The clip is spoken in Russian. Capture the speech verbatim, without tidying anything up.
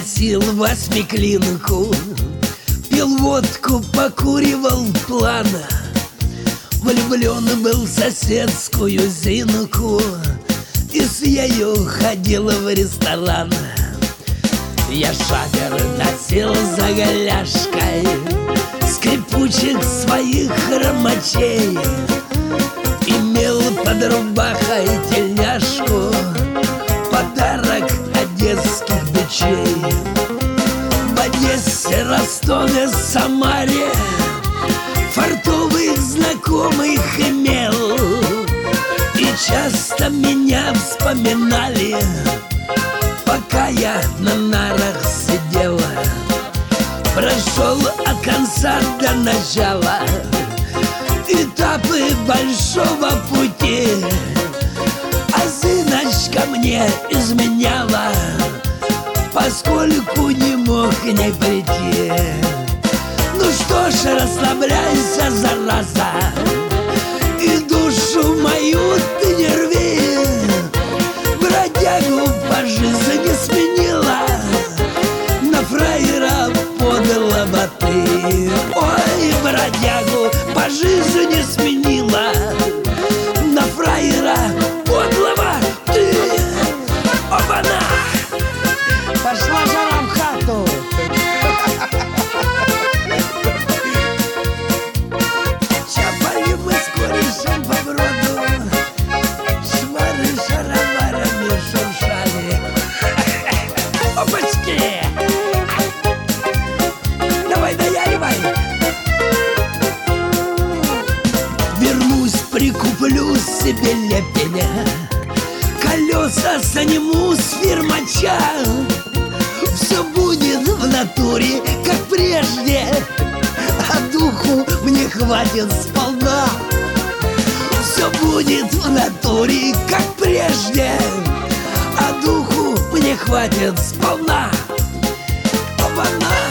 носил восьмиклинку, пил водку, покуривал плана, влюблен был в соседскую Зинку и с ею ходил в ресторан. Я шафер носил за голяшкой скрипучих своих хромачей, имел под рубахой тельняшку, подарок одесских бичей. В Одессе, Ростове, Самаре фартовых знакомых имел, и часто меня вспоминали, пока я на нарах сидела. Прошел от конца до начала этапы большого пути, а Зиночка мне изменяла, поскольку не мог к ней прийти. Ну что ж, расслабляйся, зараза, и душу мою ты не рви. Бродягу по жизни сменила, на фраера подлого ты. Ой, бродягу по жизни сменила, на фраера подлого ты. Оба-на! Пошла жара в хату. Чапали мы с корешем по броду, шмары шароварами шуршали. Опачки! Давай, даяривай! Вернусь, прикуплю себе лепеня, колеса сниму с фирмача. Все будет в натуре, как прежде, а духу мне хватит сполна. Все будет в натуре, как прежде, а духу мне хватит сполна. Оба-на!